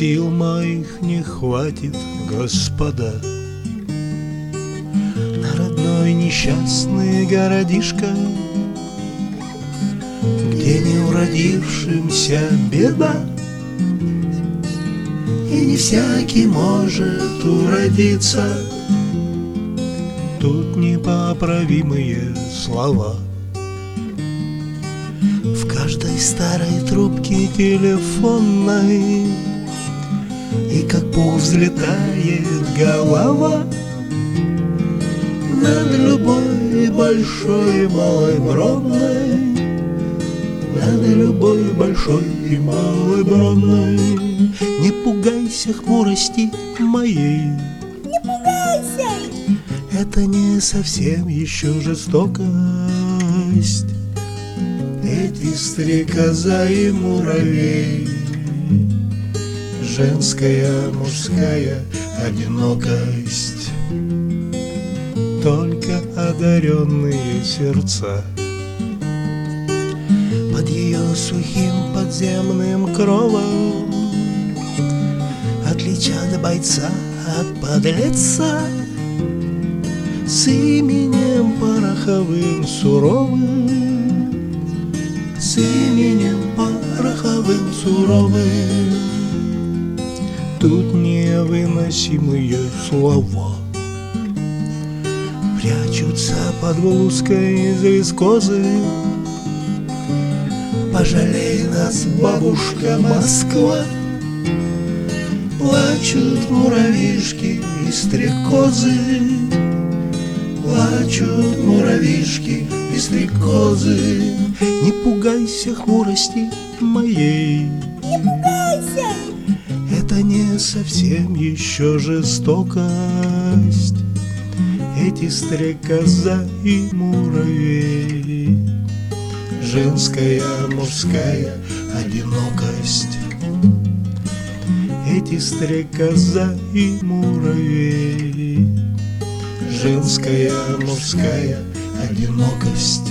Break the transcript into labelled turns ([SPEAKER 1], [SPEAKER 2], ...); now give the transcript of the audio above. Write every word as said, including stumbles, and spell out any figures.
[SPEAKER 1] Сил моих не хватит, господа, на родной несчастный городишко, где не уродившимся беда, и не всякий может уродиться. Тут непоправимые слова. В каждой старой трубке телефонной, и как пух взлетает голова над любой большой и малой Бронной, над любой большой и малой Бронной. Не пугайся хмурости моей,
[SPEAKER 2] не пугайся,
[SPEAKER 1] это не совсем еще жестокость. Эти стрекоза и муравей, женская, мужская одинокость, только одаренные сердца под ее сухим подземным кровом отличат бойца от подлеца с именем пороховым суровым, с именем пороховым суровым. Тут невыносимые слова прячутся под блузкой из вискозы. Пожалей нас, бабушка Москва, плачут муравьишки и стрекозы, плачут муравьишки и стрекозы. Не пугайся хмурости моей,
[SPEAKER 2] не пугайся,
[SPEAKER 1] это не совсем еще жестокость. Эти стрекоза и муравей, женская, мужская одинокость. Эти стрекоза и муравей, женская, мужская одинокость.